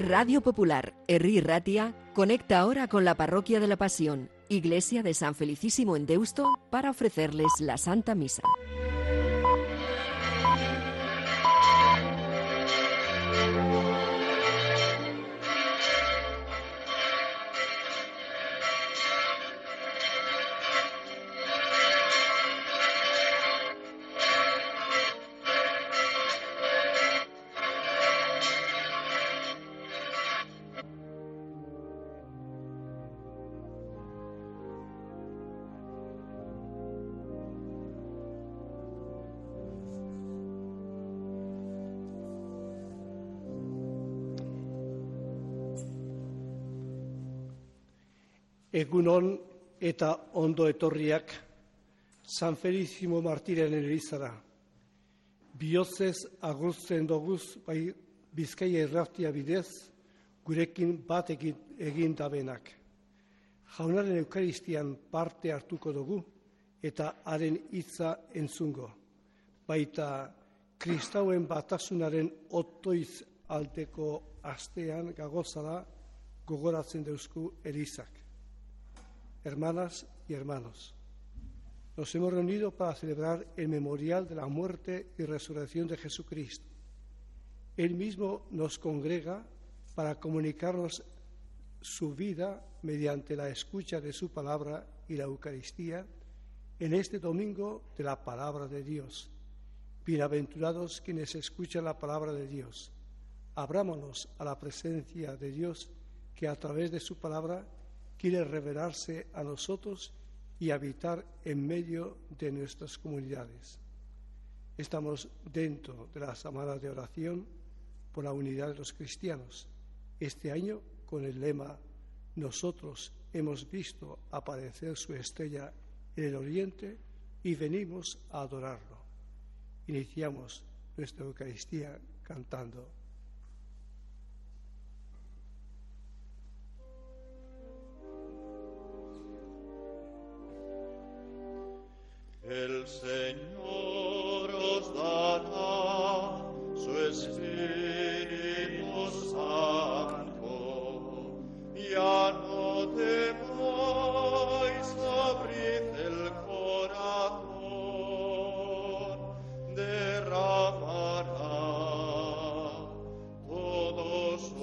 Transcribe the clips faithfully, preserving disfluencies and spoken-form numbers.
Radio Popular, Herri Ratia, conecta ahora con la Parroquia de la Pasión, Iglesia de San Felicísimo en Deusto, para ofrecerles la Santa Misa. Egunon eta ondo etorriak San Felicísimo martiren elizara. Bihotzez agurtzen doguz bai Bizkaia irratia bidez gurekin bat egin dabenak. Jaunaren Eukaristian parte hartuko dugu eta haren hitza entzungo. Baita kristauen batasunaren otoiz aldeko astean gagozala gogoratzen deuzku elizak. Hermanas y hermanos, nos hemos reunido para celebrar el memorial de la muerte y resurrección de Jesucristo. Él mismo nos congrega para comunicarnos su vida mediante la escucha de su palabra y la Eucaristía en este domingo de la palabra de Dios. Bienaventurados quienes escuchan la palabra de Dios. Abrámonos a la presencia de Dios que a través de su palabra quiere revelarse a nosotros y habitar en medio de nuestras comunidades. Estamos dentro de la semana de oración por la unidad de los cristianos. Este año con el lema "Nosotros hemos visto aparecer su estrella en el oriente y venimos a adorarlo". Iniciamos nuestra Eucaristía cantando. El Señor os dará su Espíritu Santo, ya no temáis, abrid el corazón, derramará todo su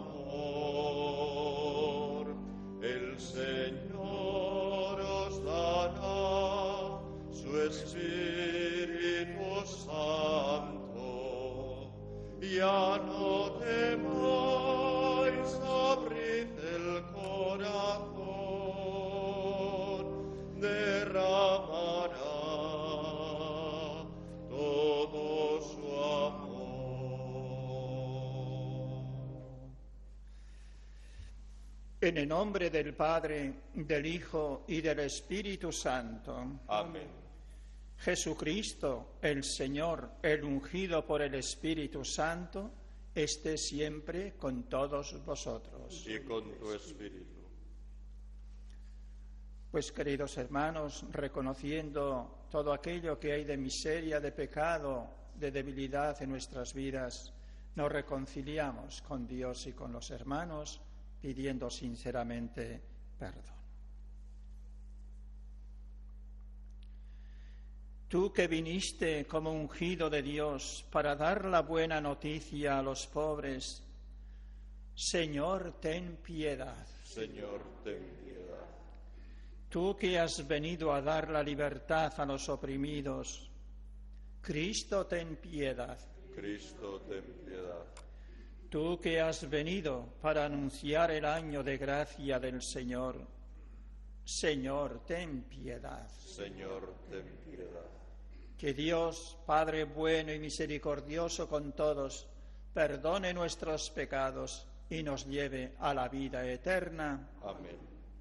amor. El Señor os dará su Espíritu Santo, ya no temáis, abrid el corazón, derramará todo su amor. En el nombre del Padre, del Hijo y del Espíritu Santo. Amén. Jesucristo, el Señor, el ungido por el Espíritu Santo, esté siempre con todos vosotros. Y con tu espíritu. Pues, queridos hermanos, reconociendo todo aquello que hay de miseria, de pecado, de debilidad en nuestras vidas, nos reconciliamos con Dios y con los hermanos, pidiendo sinceramente perdón. Tú que viniste como ungido de Dios para dar la buena noticia a los pobres, Señor, ten piedad. Señor, ten piedad. Tú que has venido a dar la libertad a los oprimidos, Cristo, ten piedad. Cristo, ten piedad. Tú que has venido para anunciar el año de gracia del Señor, Señor, ten piedad. Señor, ten piedad. Que Dios, Padre bueno y misericordioso con todos, perdone nuestros pecados y nos lleve a la vida eterna. Amén.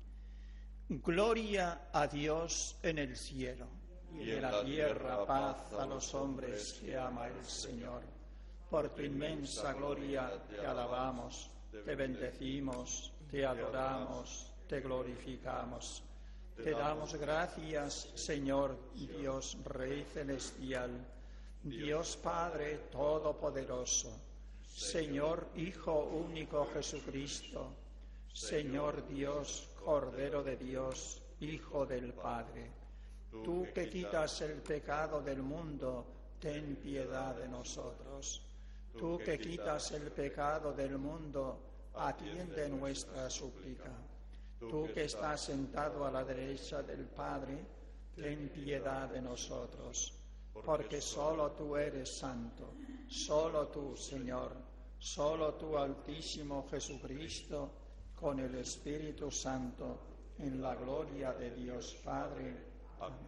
Gloria a Dios en el cielo y en la tierra paz a los hombres que ama el Señor. Por tu inmensa gloria te alabamos, te bendecimos, te adoramos, te glorificamos. Te damos gracias, Señor, Dios Rey Celestial, Dios Padre Todopoderoso, Señor Hijo único Jesucristo, Señor Dios, Cordero de Dios, Hijo del Padre, tú que quitas el pecado del mundo, ten piedad de nosotros. Tú que quitas el pecado del mundo, atiende nuestra súplica. Tú que estás sentado a la derecha del Padre, ten piedad de nosotros. Porque solo tú eres santo, solo tú, Señor, solo tú, Altísimo Jesucristo, con el Espíritu Santo, en la gloria de Dios Padre. Amén.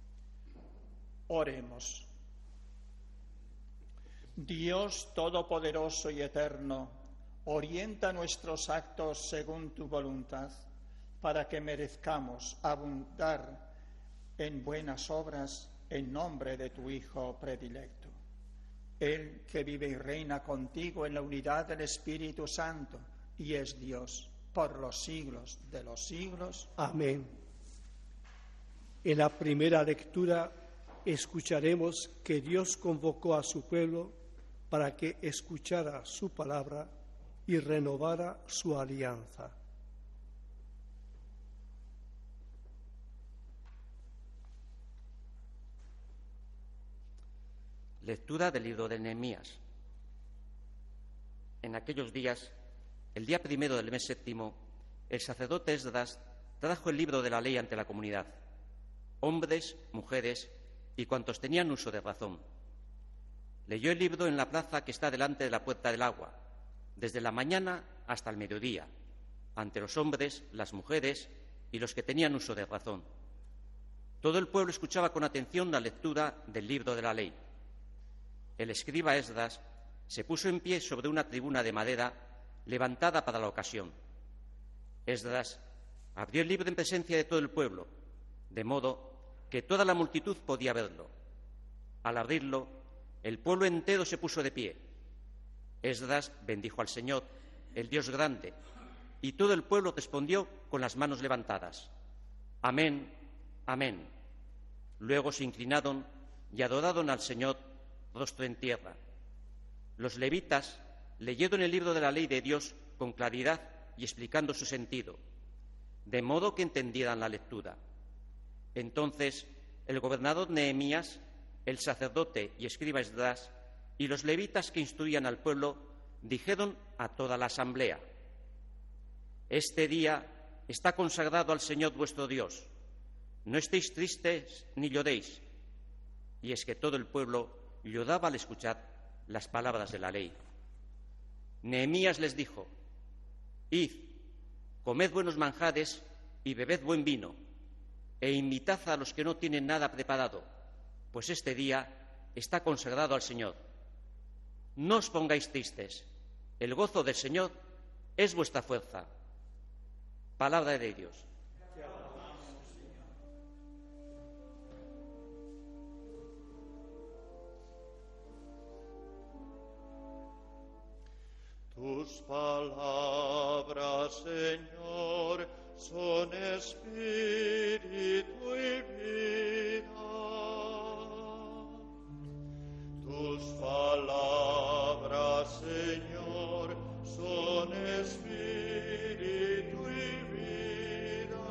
Oremos. Dios Todopoderoso y Eterno, orienta nuestros actos según tu voluntad, para que merezcamos abundar en buenas obras en nombre de tu Hijo predilecto. Él que vive y reina contigo en la unidad del Espíritu Santo y es Dios por los siglos de los siglos. Amén. En la primera lectura escucharemos que Dios convocó a su pueblo para que escuchara su palabra y renovara su alianza. Lectura del libro de Nehemías. En aquellos días, el día primero del mes séptimo, el sacerdote Esdras trajo el libro de la ley ante la comunidad, hombres, mujeres y cuantos tenían uso de razón. Leyó el libro en la plaza que está delante de la puerta del agua, desde la mañana hasta el mediodía, ante los hombres, las mujeres y los que tenían uso de razón. Todo el pueblo escuchaba con atención la lectura del libro de la ley. El escriba Esdras se puso en pie sobre una tribuna de madera levantada para la ocasión. Esdras abrió el libro en presencia de todo el pueblo, de modo que toda la multitud podía verlo. Al abrirlo, el pueblo entero se puso de pie. Esdras bendijo al Señor, el Dios grande, y todo el pueblo respondió con las manos levantadas. Amén, amén. Luego se inclinaron y adoraron al Señor rostro en tierra. Los levitas leyeron el libro de la ley de Dios con claridad y explicando su sentido, de modo que entendieran la lectura. Entonces el gobernador Nehemías, el sacerdote y escriba Esdras y los levitas que instruían al pueblo dijeron a toda la asamblea: Este día está consagrado al Señor vuestro Dios. No estéis tristes ni lloréis. Y es que todo el pueblo lloraba al escuchar las palabras de la ley. Nehemías les dijo: Id, comed buenos manjares y bebed buen vino, e invitad a los que no tienen nada preparado, pues este día está consagrado al Señor. No os pongáis tristes, el gozo del Señor es vuestra fuerza. Palabra de Dios. Tus palabras, Señor, son espíritu y vida. Tus palabras, Señor, son espíritu y vida.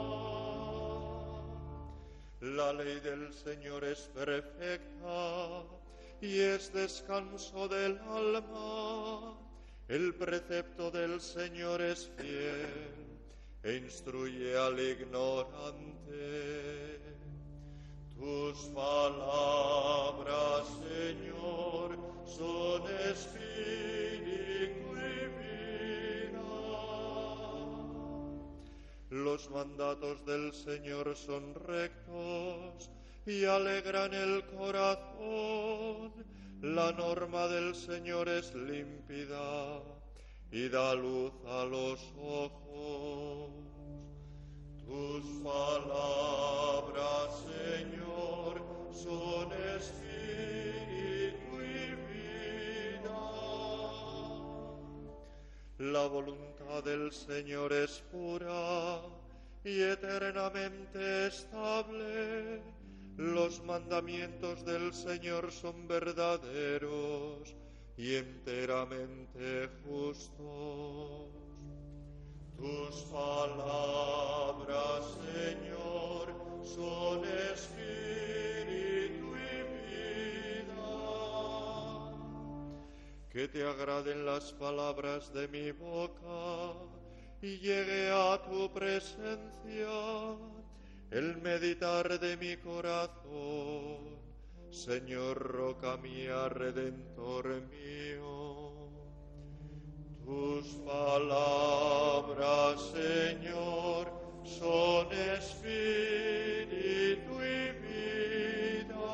La ley del Señor es perfecta y es descanso del alma. El precepto del Señor es fiel e instruye al ignorante. Tus palabras, Señor, son espíritu y vida. Los mandatos del Señor son rectos y alegran el corazón. La norma del Señor es límpida y da luz a los ojos. Tus palabras, Señor, son espíritu y vida. La voluntad del Señor es pura y eternamente estable. Los mandamientos del Señor son verdaderos y enteramente justos. Tus palabras, Señor, son espíritu y vida. Que te agraden las palabras de mi boca y llegue a tu presencia el meditar de mi corazón, Señor, roca mía, redentor mío. Tus palabras, Señor, son espíritu y vida.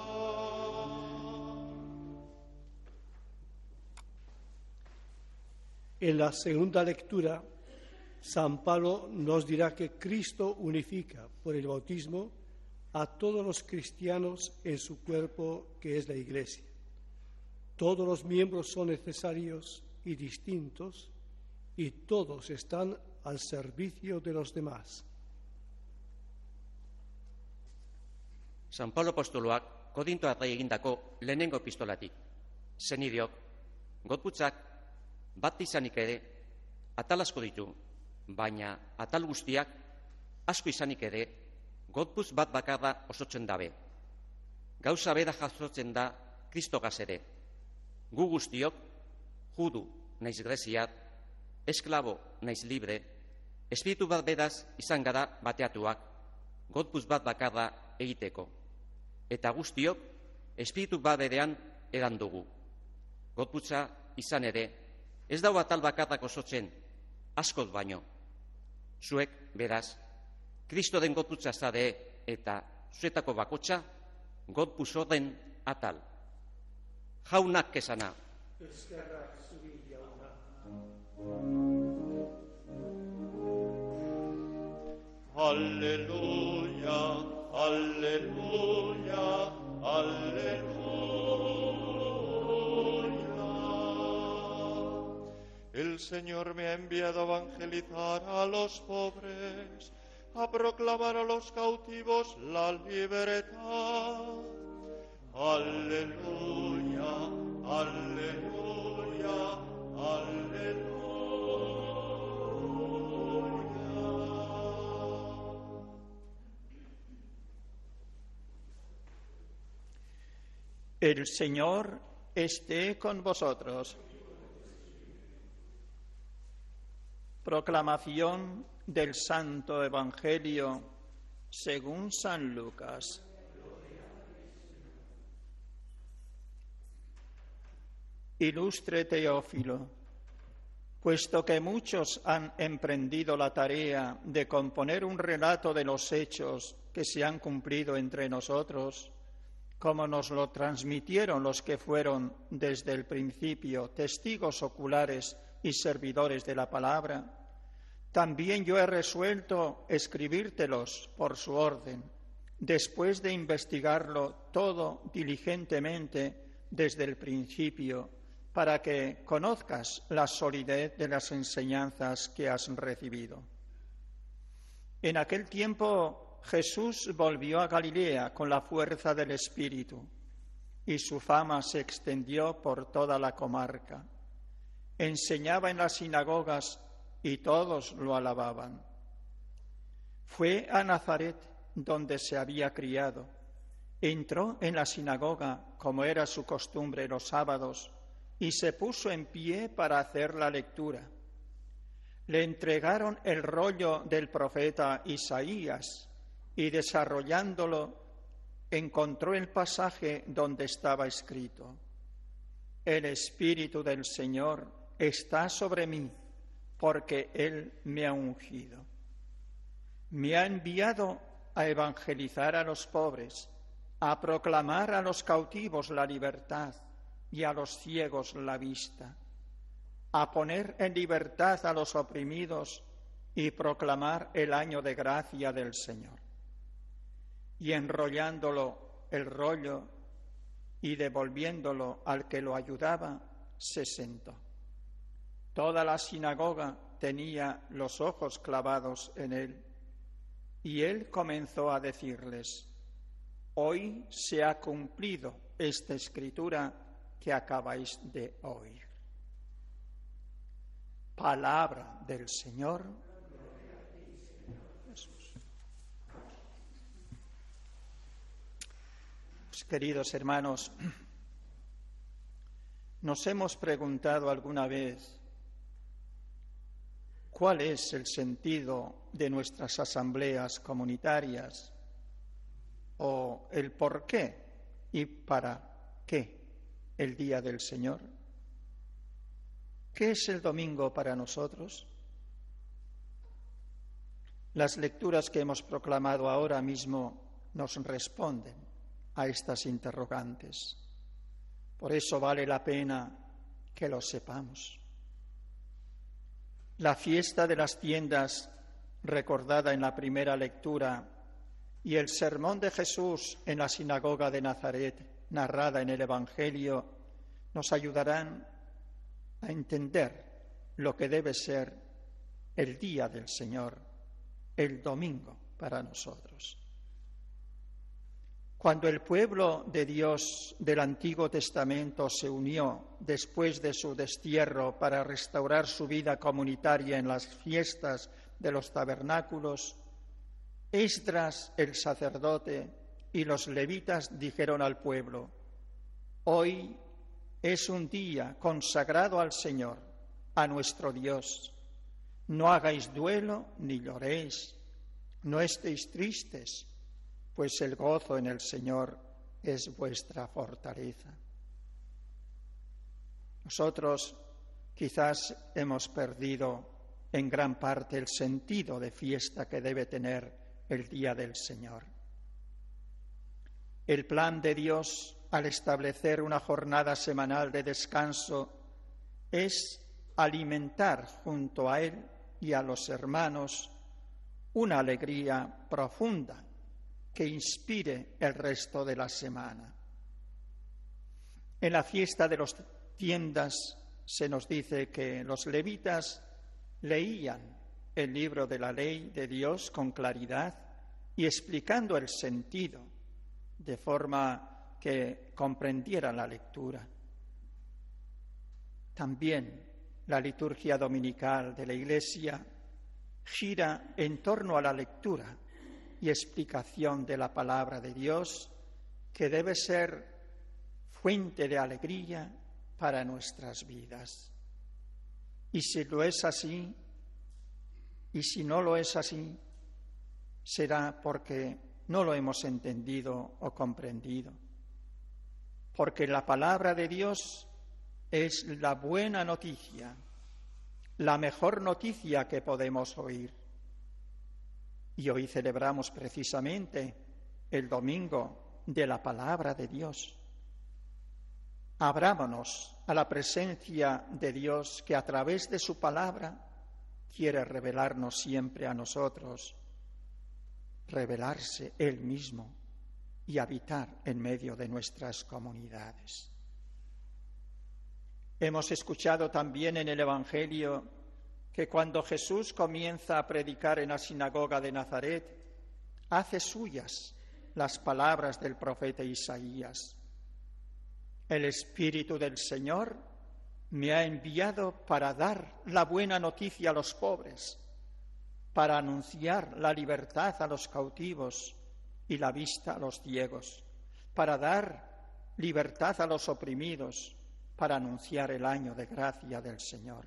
En la segunda lectura, San Pablo nos dirá que Cristo unifica por el bautismo a todos los cristianos en su cuerpo, que es la Iglesia. Todos los miembros son necesarios y distintos, y todos están al servicio de los demás. San Pablo apostoloak Korintoarrei egindako lehenengo epistolatik. Zenideok, gorputzak bat izanik ere atal asko ditu, baina atal guztiak asko izanik ere gorputz bat bakarra osotzen dabe. Gauza bera jasotzen da Kristogaz ere. Gu guztiok, judu naiz greziar, esklabo naiz libre, espiritu bat beraz izan gara bateatuak, gorputz bat bakarra egiteko. Eta guztiok, espiritu bat berean edan dugu. Gorputza izan ere, ez dago atal bakarrak osotzen, askoz baino. Zuek, beraz, Kristo den gorputza zade eta zuetako bakotxa, gorputz horren atal. Jaunak esana. Eskerrak zuri jauna. Aleluya, aleluya, aleluya. El Señor me ha enviado a evangelizar a los pobres, a proclamar a los cautivos la libertad. Aleluya, aleluya, aleluya. El Señor esté con vosotros. Proclamación del Santo Evangelio según San Lucas. Ilustre Teófilo, puesto que muchos han emprendido la tarea de componer un relato de los hechos que se han cumplido entre nosotros, como nos lo transmitieron los que fueron desde el principio testigos oculares y servidores de la palabra, también yo he resuelto escribírtelos por su orden, después de investigarlo todo diligentemente desde el principio, para que conozcas la solidez de las enseñanzas que has recibido. En aquel tiempo Jesús volvió a Galilea con la fuerza del Espíritu, y su fama se extendió por toda la comarca. Enseñaba en las sinagogas y todos lo alababan. Fue a Nazaret, donde se había criado. Entró en la sinagoga, como era su costumbre los sábados, y se puso en pie para hacer la lectura. Le entregaron el rollo del profeta Isaías, y desarrollándolo, encontró el pasaje donde estaba escrito: El Espíritu del Señor está sobre mí, porque Él me ha ungido. Me ha enviado a evangelizar a los pobres, a proclamar a los cautivos la libertad y a los ciegos la vista, a poner en libertad a los oprimidos y proclamar el año de gracia del Señor. Y enrollándolo el rollo y devolviéndolo al que lo ayudaba, se sentó. Toda la sinagoga tenía los ojos clavados en él, y él comenzó a decirles: Hoy se ha cumplido esta escritura que acabáis de oír. Palabra del Señor. Jesús. Pues, queridos hermanos, nos hemos preguntado alguna vez cuál es el sentido de nuestras asambleas comunitarias o el por qué y para qué el Día del Señor. ¿Qué es el domingo para nosotros? Las lecturas que hemos proclamado ahora mismo nos responden a estas interrogantes. Por eso vale la pena que lo sepamos. La fiesta de las tiendas, recordada en la primera lectura, y el sermón de Jesús en la sinagoga de Nazaret, narrada en el Evangelio, nos ayudarán a entender lo que debe ser el día del Señor, el domingo para nosotros. Cuando el pueblo de Dios del Antiguo Testamento se unió después de su destierro para restaurar su vida comunitaria en las fiestas de los tabernáculos, Esdras, el sacerdote, y los levitas dijeron al pueblo: hoy es un día consagrado al Señor, a nuestro Dios. No hagáis duelo ni lloréis, no estéis tristes, pues el gozo en el Señor es vuestra fortaleza. Nosotros quizás hemos perdido en gran parte el sentido de fiesta que debe tener el Día del Señor. El plan de Dios al establecer una jornada semanal de descanso es alimentar junto a Él y a los hermanos una alegría profunda que inspire el resto de la semana. En la fiesta de las tiendas se nos dice que los levitas leían el libro de la ley de Dios con claridad y explicando el sentido, de forma que comprendieran la lectura. También la liturgia dominical de la Iglesia gira en torno a la lectura y explicación de la palabra de Dios, que debe ser fuente de alegría para nuestras vidas. Y si lo es así, y si no lo es así, será porque no lo hemos entendido o comprendido. Porque la palabra de Dios es la buena noticia, la mejor noticia que podemos oír. Y hoy celebramos precisamente el domingo de la palabra de Dios. Abrámonos a la presencia de Dios, que a través de su palabra quiere revelarnos siempre a nosotros, revelarse Él mismo y habitar en medio de nuestras comunidades. Hemos escuchado también en el Evangelio que cuando Jesús comienza a predicar en la sinagoga de Nazaret, hace suyas las palabras del profeta Isaías. El Espíritu del Señor me ha enviado para dar la buena noticia a los pobres, para anunciar la libertad a los cautivos y la vista a los ciegos, para dar libertad a los oprimidos, para anunciar el año de gracia del Señor.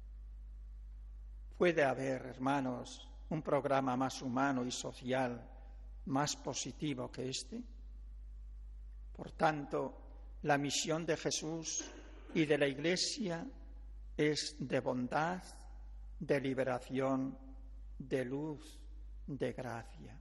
Puede haber, hermanos, un programa más humano y social, más positivo que este. Por tanto, la misión de Jesús y de la Iglesia es de bondad, de liberación, de luz, de gracia.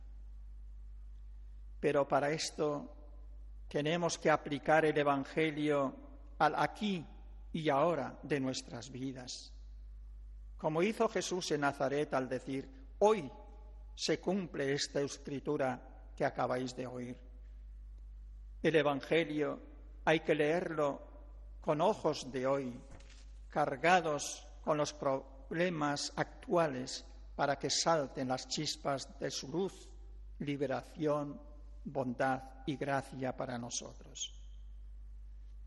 Pero para esto tenemos que aplicar el Evangelio al aquí y ahora de nuestras vidas. Como hizo Jesús en Nazaret al decir: hoy se cumple esta escritura que acabáis de oír. El Evangelio hay que leerlo con ojos de hoy, cargados con los problemas actuales, para que salten las chispas de su luz, liberación, bondad y gracia para nosotros.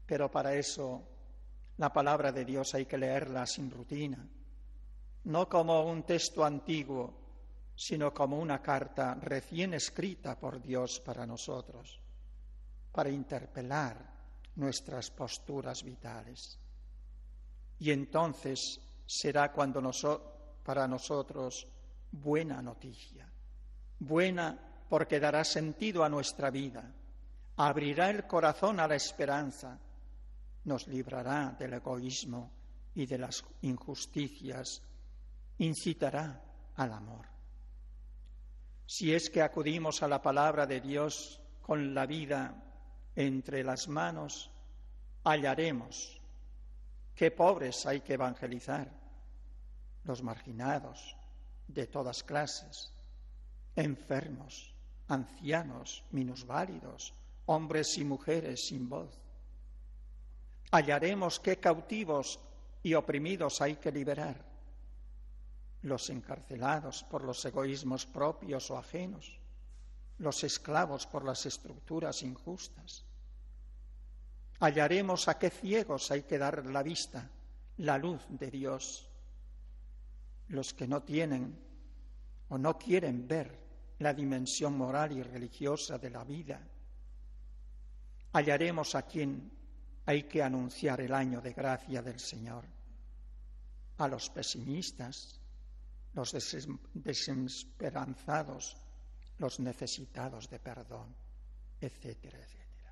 Pero para eso la palabra de Dios hay que leerla sin rutina, no como un texto antiguo, sino como una carta recién escrita por Dios para nosotros, para interpelar nuestras posturas vitales. Y entonces será cuando noso- para nosotros buena noticia, buena porque dará sentido a nuestra vida, abrirá el corazón a la esperanza, nos librará del egoísmo y de las injusticias, incitará al amor. Si es que acudimos a la palabra de Dios con la vida entre las manos, hallaremos qué pobres hay que evangelizar, los marginados de todas clases, enfermos, ancianos, minusválidos, hombres y mujeres sin voz. Hallaremos qué cautivos y oprimidos hay que liberar, los encarcelados por los egoísmos propios o ajenos, los esclavos por las estructuras injustas. Hallaremos a qué ciegos hay que dar la vista, la luz de Dios, los que no tienen o no quieren ver la dimensión moral y religiosa de la vida. Hallaremos a quien hay que anunciar el año de gracia del Señor, a los pesimistas, los desesperanzados, los necesitados de perdón, etcétera, etcétera.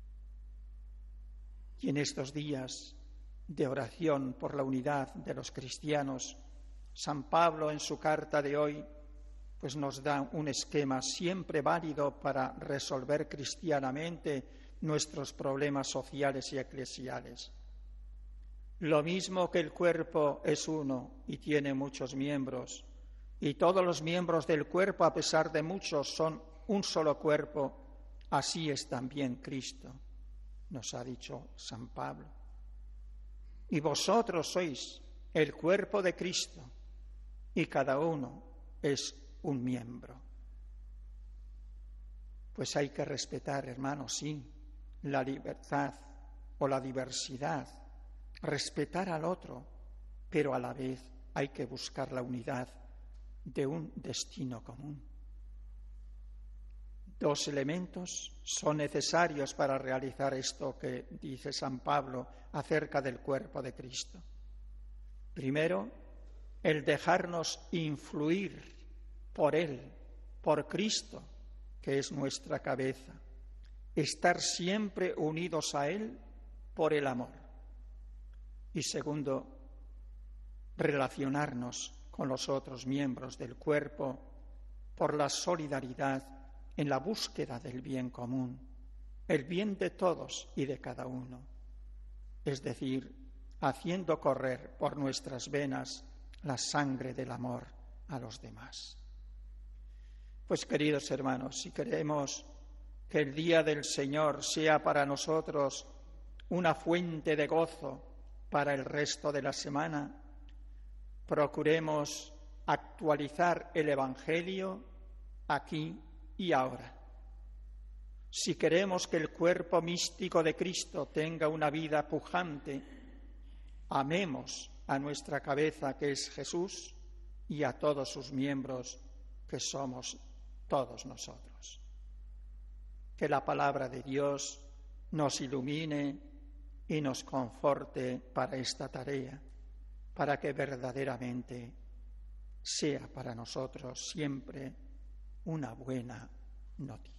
Y en estos días de oración por la unidad de los cristianos, San Pablo en su carta de hoy pues nos da un esquema siempre válido para resolver cristianamente nuestros problemas sociales y eclesiales. Lo mismo que el cuerpo es uno y tiene muchos miembros, y todos los miembros del cuerpo, a pesar de muchos, son un solo cuerpo, así es también Cristo, nos ha dicho San Pablo. Y vosotros sois el cuerpo de Cristo, y cada uno es un miembro. Pues hay que respetar, hermanos, sí, la libertad o la diversidad, respetar al otro, pero a la vez hay que buscar la unidad de un destino común. Dos elementos son necesarios para realizar esto que dice San Pablo acerca del cuerpo de Cristo. Primero, el dejarnos influir por Él, por Cristo, que es nuestra cabeza. Estar siempre unidos a Él por el amor. Y segundo, relacionarnos con los otros miembros del cuerpo por la solidaridad en la búsqueda del bien común, el bien de todos y de cada uno. Es decir, haciendo correr por nuestras venas la sangre del amor a los demás. Pues, queridos hermanos, si queremos que el día del Señor sea para nosotros una fuente de gozo para el resto de la semana, procuremos actualizar el Evangelio aquí y ahora. Si queremos que el cuerpo místico de Cristo tenga una vida pujante, amemos a nuestra cabeza, que es Jesús, y a todos sus miembros, que somos todos nosotros. Que la palabra de Dios nos ilumine y nos conforte para esta tarea, para que verdaderamente sea para nosotros siempre una buena noticia.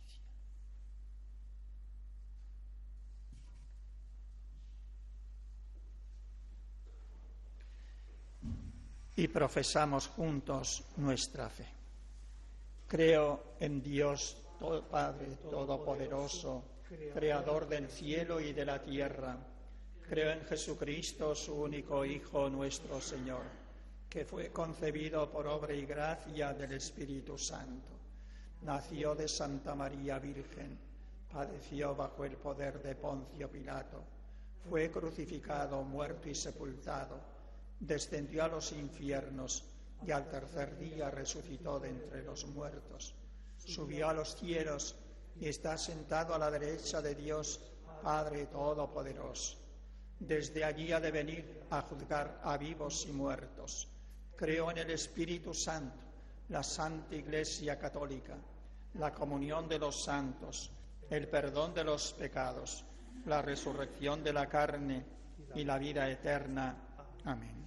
Y profesamos juntos nuestra fe. Creo en Dios, todo Padre Todopoderoso, Creador del cielo y de la tierra. Creo en Jesucristo, su único Hijo, nuestro Señor, que fue concebido por obra y gracia del Espíritu Santo. Nació de Santa María Virgen, padeció bajo el poder de Poncio Pilato, fue crucificado, muerto y sepultado, descendió a los infiernos y al tercer día resucitó de entre los muertos, subió a los cielos y está sentado a la derecha de Dios Padre Todopoderoso. Desde allí ha de venir a juzgar a vivos y muertos. Creo en el Espíritu Santo, la Santa Iglesia Católica, la comunión de los santos, el perdón de los pecados, la resurrección de la carne y la vida eterna. Amén.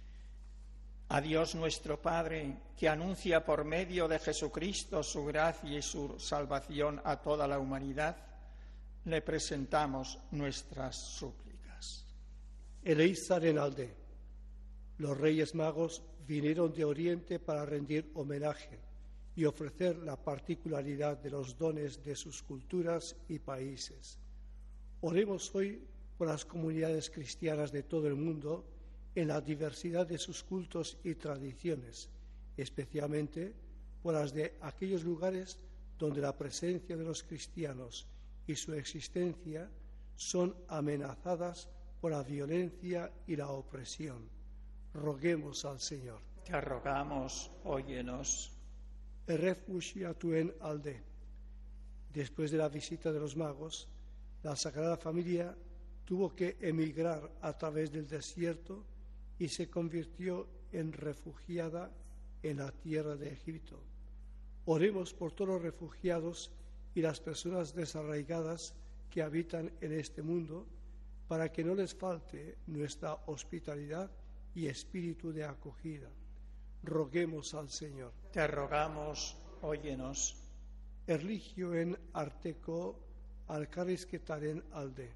A Dios nuestro Padre, que anuncia por medio de Jesucristo su gracia y su salvación a toda la humanidad, le presentamos nuestras súplicas. Eleizaren alde. Los Reyes Magos vinieron de Oriente para rendir homenaje y ofrecer la particularidad de los dones de sus culturas y países. Oremos hoy por las comunidades cristianas de todo el mundo en la diversidad de sus cultos y tradiciones, especialmente por las de aquellos lugares donde la presencia de los cristianos y su existencia son amenazadas por la violencia y la opresión. Roguemos al Señor. Te rogamos, óyenos. Errefuxiatuen alde. Después de la visita de los magos, la Sagrada Familia tuvo que emigrar a través del desierto y se convirtió en refugiada en la tierra de Egipto. Oremos por todos los refugiados y las personas desarraigadas que habitan en este mundo, para que no les falte nuestra hospitalidad y espíritu de acogida. Roguemos al Señor. Te rogamos, óyenos. Erligioen arteko alkarrizketaren alde.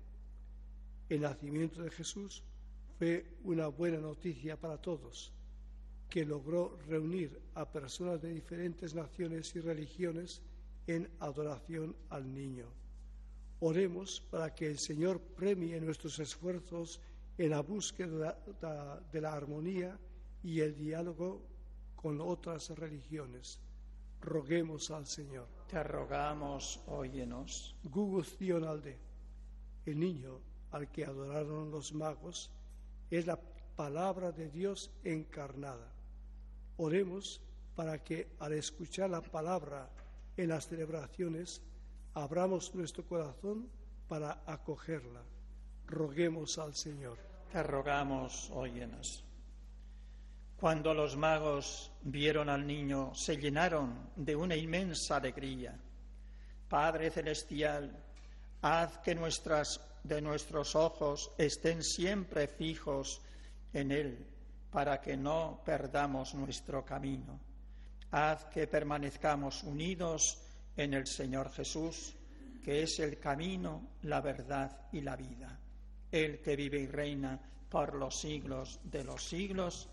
El nacimiento de Jesús fue una buena noticia para todos, que logró reunir a personas de diferentes naciones y religiones en adoración al niño. Oremos para que el Señor premie nuestros esfuerzos en la búsqueda de la armonía y el diálogo con otras religiones. Roguemos al Señor. Te rogamos, óyenos. Guguzzion alde. El niño al que adoraron los magos es la palabra de Dios encarnada. Oremos para que al escuchar la palabra en las celebraciones abramos nuestro corazón para acogerla. Roguemos al Señor. Te rogamos, óyenos. Cuando los magos vieron al niño, se llenaron de una inmensa alegría. Padre Celestial, haz que nuestras, de nuestros ojos estén siempre fijos en Él, para que no perdamos nuestro camino. Haz que permanezcamos unidos en el Señor Jesús, que es el camino, la verdad y la vida. Él que vive y reina por los siglos de los siglos.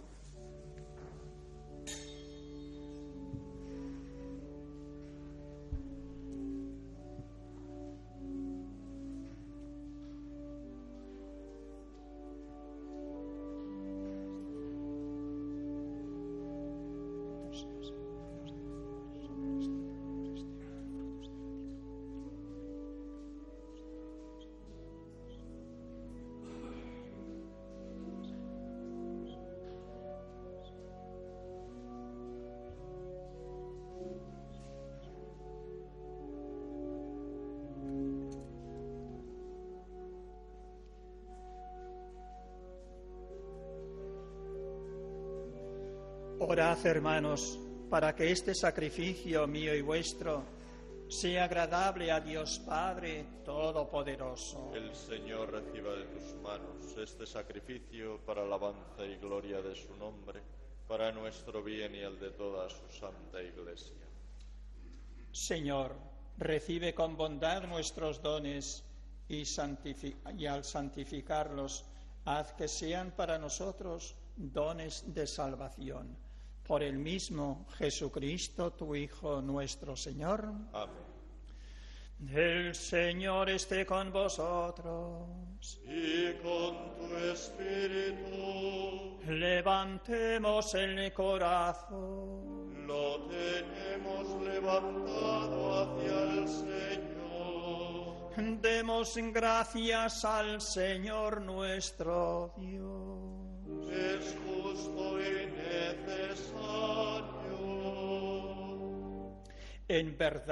Orad, hermanos, para que este sacrificio mío y vuestro sea agradable a Dios Padre Todopoderoso. El Señor reciba de tus manos este sacrificio para alabanza y gloria de su nombre, para nuestro bien y el de toda su santa Iglesia. Señor, recibe con bondad nuestros dones y, santific- y al santificarlos, haz que sean para nosotros dones de salvación. Por el mismo Jesucristo, tu Hijo, nuestro Señor. Amén. El Señor esté con vosotros. Y con tu espíritu. Levantemos el corazón. Lo tenemos levantado hacia el Señor. Demos gracias al Señor nuestro Dios. Es justo y necesario. En verdad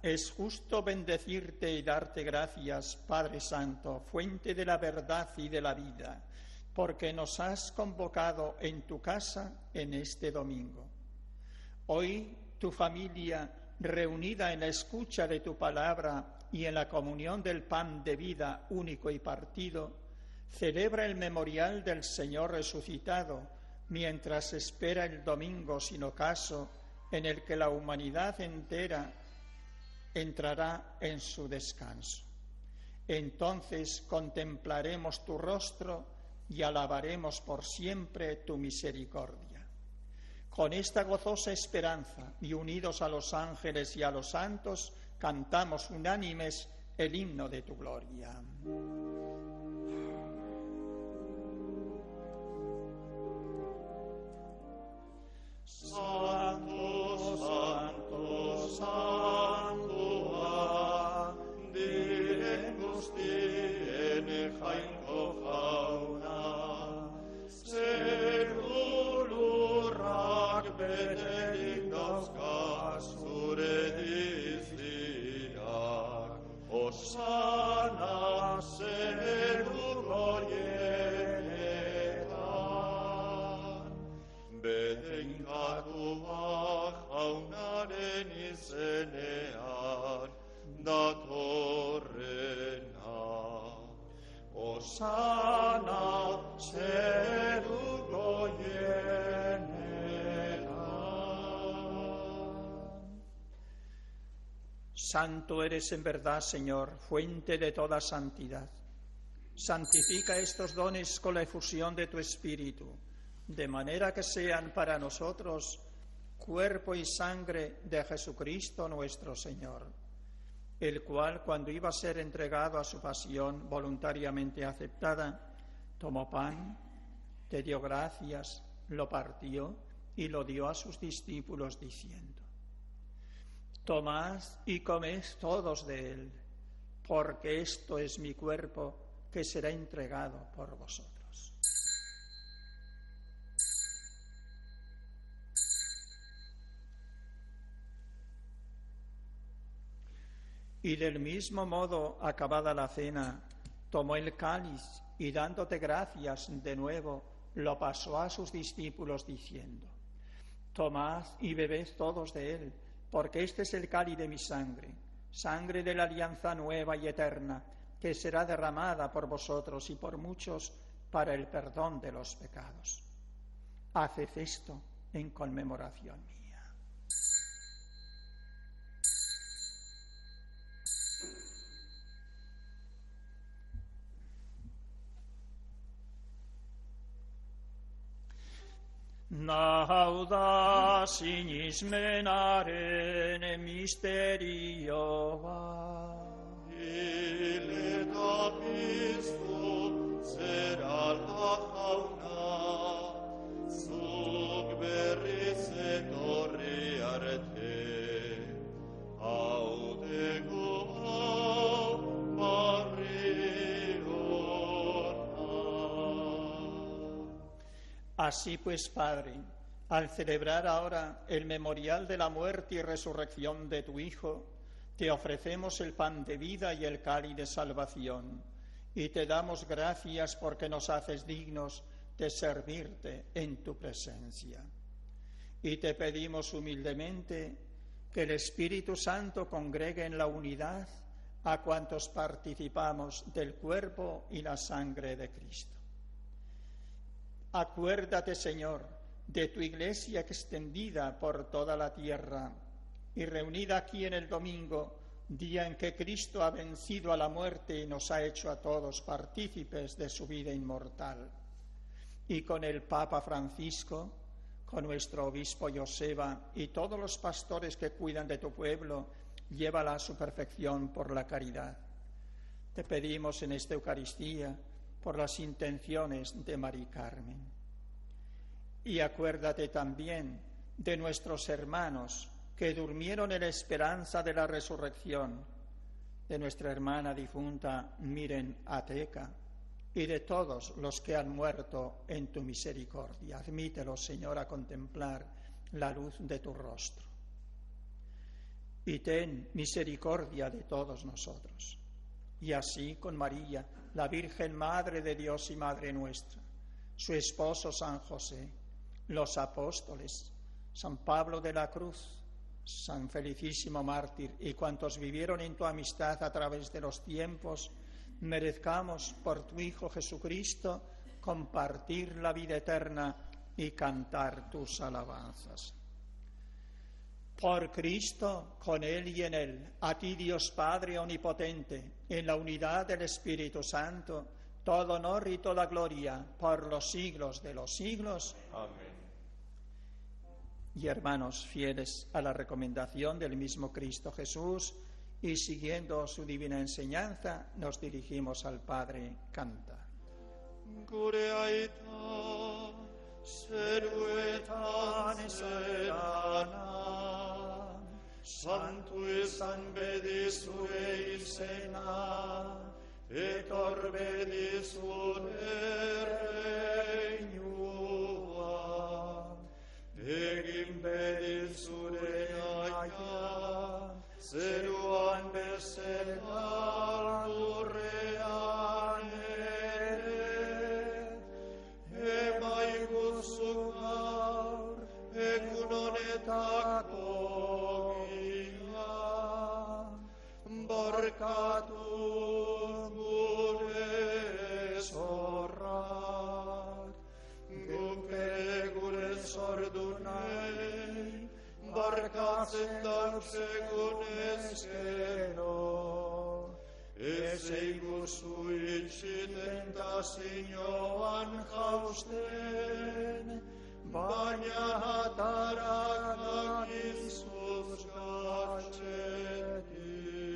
es justo bendecirte y darte gracias, Padre Santo, fuente de la verdad y de la vida, porque nos has convocado en tu casa en este domingo. Hoy tu familia, reunida en la escucha de tu palabra y en la comunión del pan de vida único y partido, celebra el memorial del Señor resucitado, mientras espera el domingo sin ocaso en el que la humanidad entera entrará en su descanso. Entonces contemplaremos tu rostro y alabaremos por siempre tu misericordia. Con esta gozosa esperanza y unidos a los ángeles y a los santos, cantamos unánimes el himno de tu gloria. Santo, santo, santo, diremus tiene jainco fauna, serulurak benedictas casure disiac, Osana serulo yenetan, bedenkatu jaunaren izenean datorrena. Osana zeruko yenetan. Santo eres en verdad, Señor, fuente de toda santidad. Santifica estos dones con la efusión de tu Espíritu, de manera que sean para nosotros cuerpo y sangre de Jesucristo nuestro Señor, el cual, cuando iba a ser entregado a su pasión voluntariamente aceptada, tomó pan, te dio gracias, lo partió y lo dio a sus discípulos diciendo: tomad y comed todos de él, porque esto es mi cuerpo que será entregado por vosotros. Y del mismo modo, acabada la cena, tomó el cáliz y dándote gracias de nuevo, lo pasó a sus discípulos diciendo: tomad y bebed todos de él, porque este es el cáliz de mi sangre, sangre de la alianza nueva y eterna, que será derramada por vosotros y por muchos para el perdón de los pecados. Haced esto en conmemoración mía. Nauda signis menare misterioa. Ile dapistum sera la fauna, sub berris et oriarte, audego Así pues, Padre, al celebrar ahora el memorial de la muerte y resurrección de tu Hijo, te ofrecemos el pan de vida y el cáliz de salvación, y te damos gracias porque nos haces dignos de servirte en tu presencia. Y te pedimos humildemente que el Espíritu Santo congregue en la unidad a cuantos participamos del cuerpo y la sangre de Cristo. Acuérdate, Señor, de tu Iglesia extendida por toda la tierra y reunida aquí en el domingo, día en que Cristo ha vencido a la muerte y nos ha hecho a todos partícipes de su vida inmortal. Y con el Papa Francisco, con nuestro obispo Joseba y todos los pastores que cuidan de tu pueblo, llévala a su perfección por la caridad. Te pedimos en esta Eucaristía por las intenciones de Mari Carmen. Y acuérdate también de nuestros hermanos que durmieron en la esperanza de la resurrección, de nuestra hermana difunta Miren Ateca y de todos los que han muerto en tu misericordia. Admítelos, Señor, a contemplar la luz de tu rostro. y ten misericordia de todos nosotros. Y así con María, la Virgen Madre de Dios y Madre nuestra, su esposo San José, los apóstoles, San Pablo de la Cruz, San Felicísimo Mártir y cuantos vivieron en tu amistad a través de los tiempos, merezcamos por tu Hijo Jesucristo compartir la vida eterna y cantar tus alabanzas. Por Cristo, con Él y en Él, a ti Dios Padre Omnipotente, en la unidad del Espíritu Santo, todo honor y toda gloria por los siglos de los siglos. Amén. Y hermanos fieles a la recomendación del mismo Cristo Jesús, y siguiendo su divina enseñanza, nos dirigimos al Padre. Canta. Gureaita, seruetan serana, Sanctus ambedis ureis sena, et orbedis ure regnua, et impedis ure aia, seruan besenar ureanere, e maigus sucar, e cunoneta cogia, barcatum gures orrat, gupere gures ordunei, barcacetam secunes cero, es eigus suicidenta signoan hausten, baina atarakakis sus gaceti.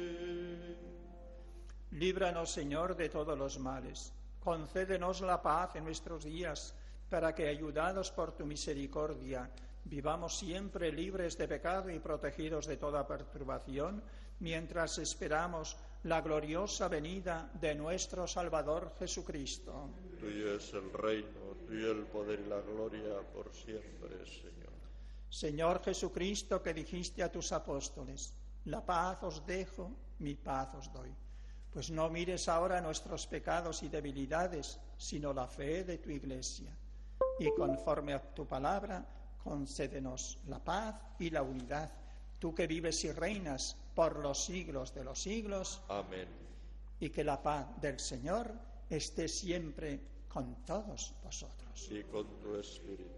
Líbranos, Señor, de todos los males. Concédenos la paz en nuestros días, para que, ayudados por tu misericordia, vivamos siempre libres de pecado y protegidos de toda perturbación, mientras esperamos la gloriosa venida de nuestro Salvador Jesucristo. Tuyo es el reino, tuyo el poder y la gloria por siempre, Señor. Señor Jesucristo, que dijiste a tus apóstoles, la paz os dejo, mi paz os doy. Pues no mires ahora nuestros pecados y debilidades, sino la fe de tu Iglesia. Y conforme a tu palabra, concédenos la paz y la unidad, tú que vives y reinas por los siglos de los siglos. Amén. Y que la paz del Señor esté siempre con todos vosotros. Y con tu espíritu.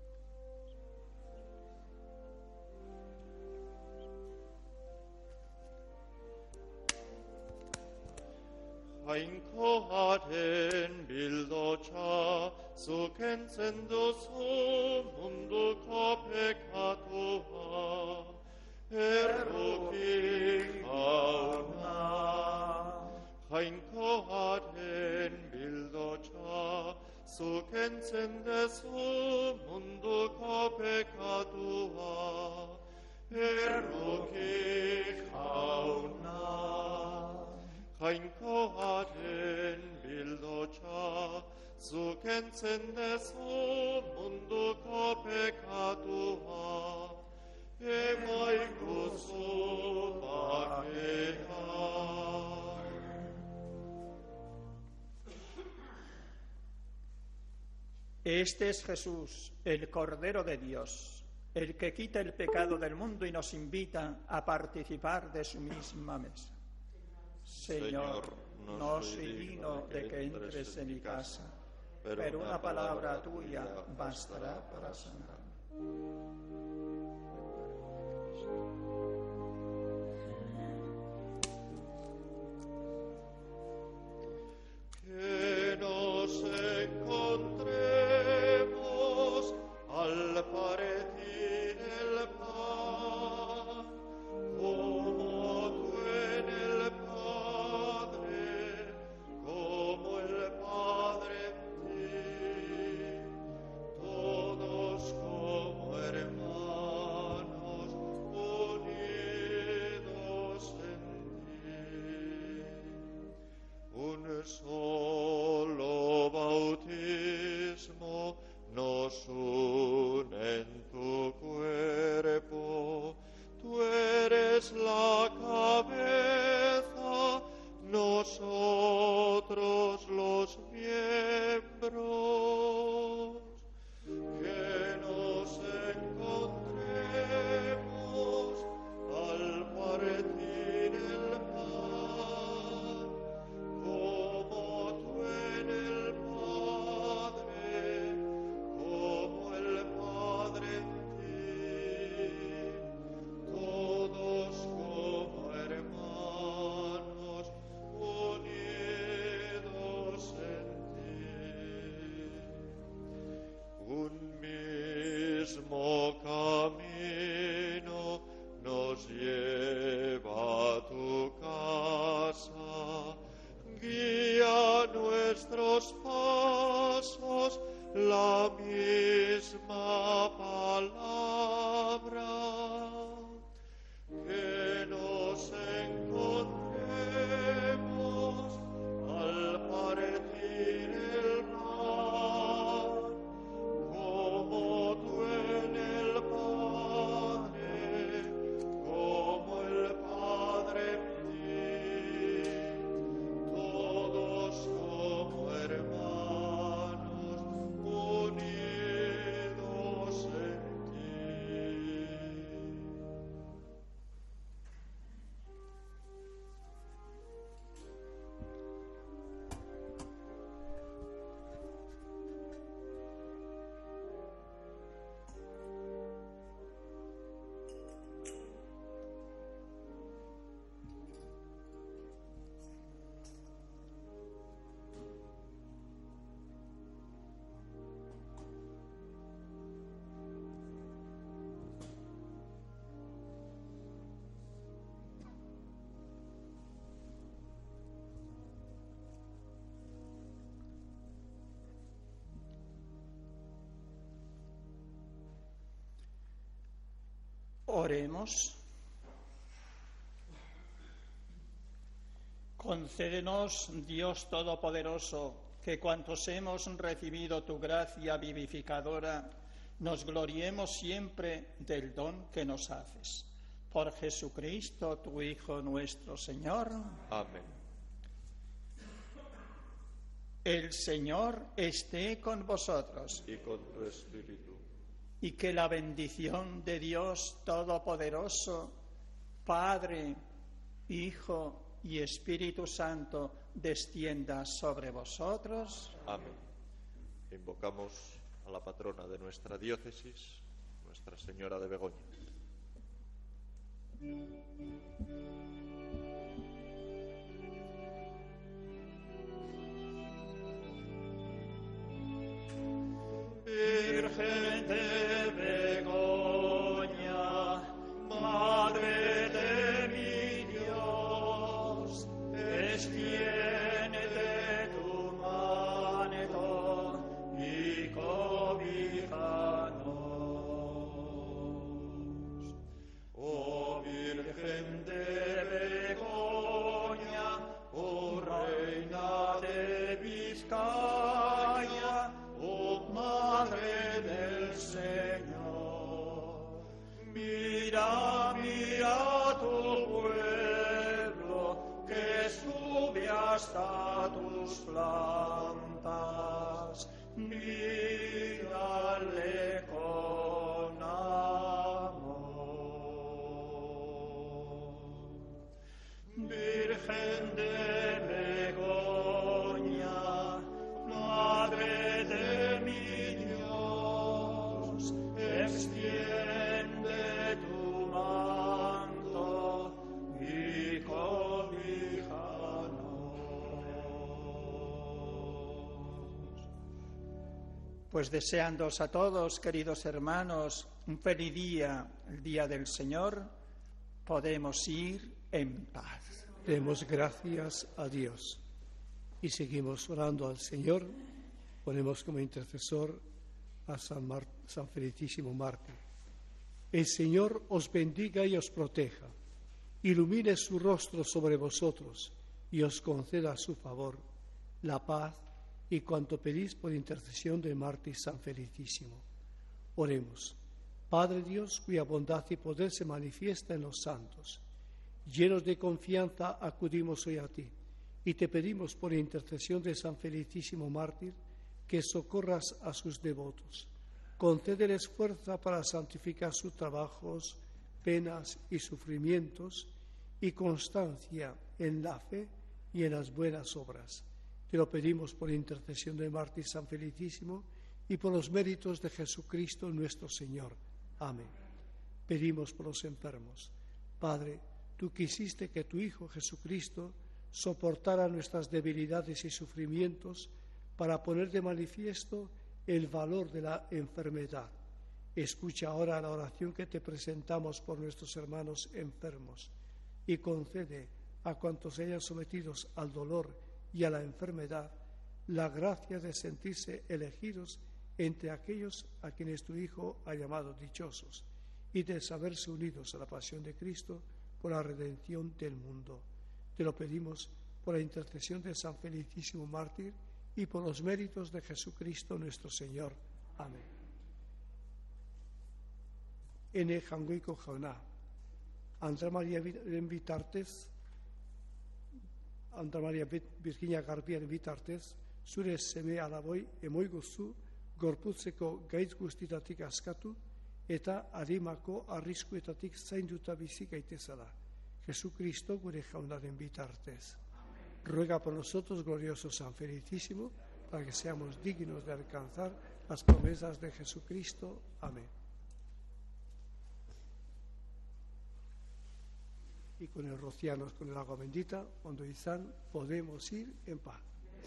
Hainkoaren bildotxa, zukentzen duzu munduko pekatua, erruki jauna. Hainkoaren bildotxa, zukentzen duzu munduko pekatua, erruki jauna. Jainkoaren bildotxa, zukentzen dezu munduko pekatua, emaiguzu bakea. Este es Jesús, el Cordero de Dios, el que quita el pecado del mundo y nos invita a participar de su misma mesa. Señor, no soy digno de que entres en mi casa, pero una palabra tuya bastará para sanarme. Que nos encontremos al partir el pan, como tú en el Padre, como el Padre en ti, todos como hermanos nosotros los miembros, que nos encontremos al partir el pan, como tú en el Padre, como el Padre en ti, todos como hermanos unidos en ti. Un mismo camino nos lleva a tu casa, guía nuestros pasos la misma palabra, que nos encontremos al partir el pan, como tú en el Padre, como el Padre en ti, todos como hermanos unidos en ti. Oremos. Concédenos, Dios Todopoderoso, que cuantos hemos recibido tu gracia vivificadora, nos gloriemos siempre del don que nos haces. Por Jesucristo, tu Hijo nuestro Señor. Amén. El Señor esté con vosotros. Y con tu espíritu. Y que la bendición de Dios Todopoderoso, Padre, Hijo y Espíritu Santo, descienda sobre vosotros. Amén. Invocamos a la patrona de nuestra diócesis, Nuestra Señora de Begoña. Virgen de Begoña, Madre de mi Dios, extiende tu mano y cobíjanos. Oh Virgen de Begoña, oh Reina de Vizcaya, oh Madre del Señor, mira, mira tu pueblo que sube hasta tus plantas, mírale con amor. Virgen de Begoña, Madre de mi Dios, extiende tu manto y cobíjanos. Pues deseándoos a todos, queridos hermanos, un feliz día, el día del Señor, podemos ir en paz. Demos gracias a Dios y seguimos orando al Señor. Ponemos como intercesor a San, Mar- San Felicísimo Mártir. El Señor os bendiga y os proteja, ilumine su rostro sobre vosotros y os conceda a su favor la paz y cuanto pedís por intercesión del mártir San Felicísimo. Oremos. Padre Dios, cuya bondad y poder se manifiesta en los santos, llenos de confianza acudimos hoy a ti y te pedimos por intercesión de San Felicísimo Mártir que socorras a sus devotos. Concédeles fuerza para santificar sus trabajos, penas y sufrimientos y constancia en la fe y en las buenas obras. Te lo pedimos por intercesión del Mártir San Felicísimo y por los méritos de Jesucristo nuestro Señor. Amén. Pedimos por los enfermos. Padre, tú quisiste que tu Hijo Jesucristo soportara nuestras debilidades y sufrimientos para poner de manifiesto el valor de la enfermedad. Escucha ahora la oración que te presentamos por nuestros hermanos enfermos y concede a cuantos se hayan sometidos al dolor y a la enfermedad la gracia de sentirse elegidos entre aquellos a quienes tu Hijo ha llamado dichosos y de saberse unidos a la pasión de Cristo por la redención del mundo. Te lo pedimos por la intercesión de San Felicísimo Mártir y por los méritos de Jesucristo nuestro Señor. Amén. Ene jangoiko jauna, Andra Maria bitartez, Andra Maria Virginia Garbiaren bitartez, zure seme alaboi emoiguzu gorputzeko gaitz guztitatik askatu eta arimako arriskuetatik zainduta bizi gaitezala. Jesucristo gure jaunaren bitartez. Ruega por nosotros, glorioso San Felicísimo, para que seamos dignos de alcanzar las promesas de Jesucristo. Amén. Y con el rocianos, con el agua bendita, cuando izan, podemos ir en paz.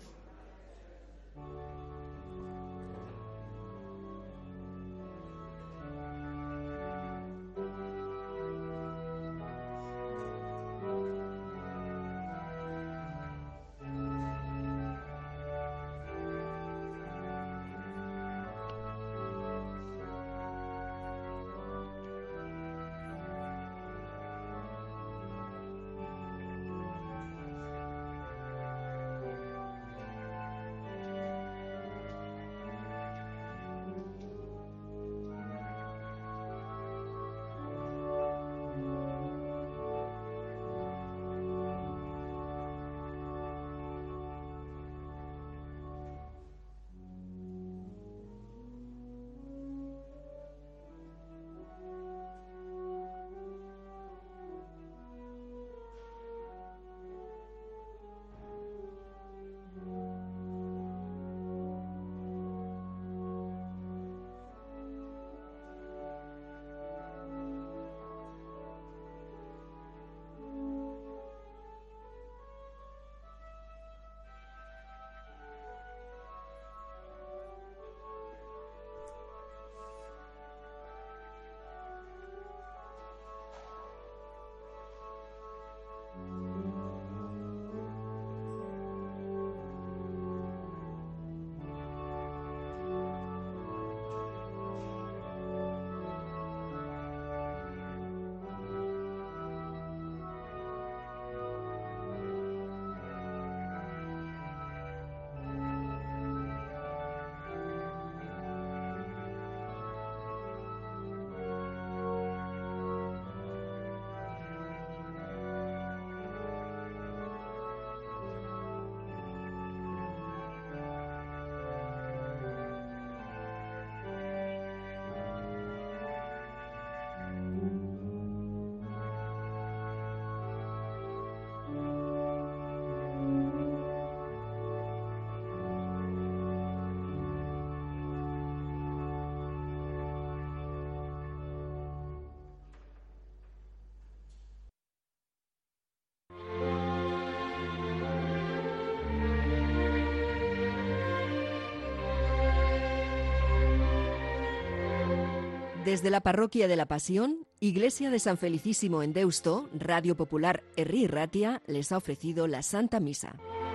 Desde la Parroquia de la Pasión, Iglesia de San Felicísimo en Deusto, Radio Popular Herri Ratia les ha ofrecido la Santa Misa.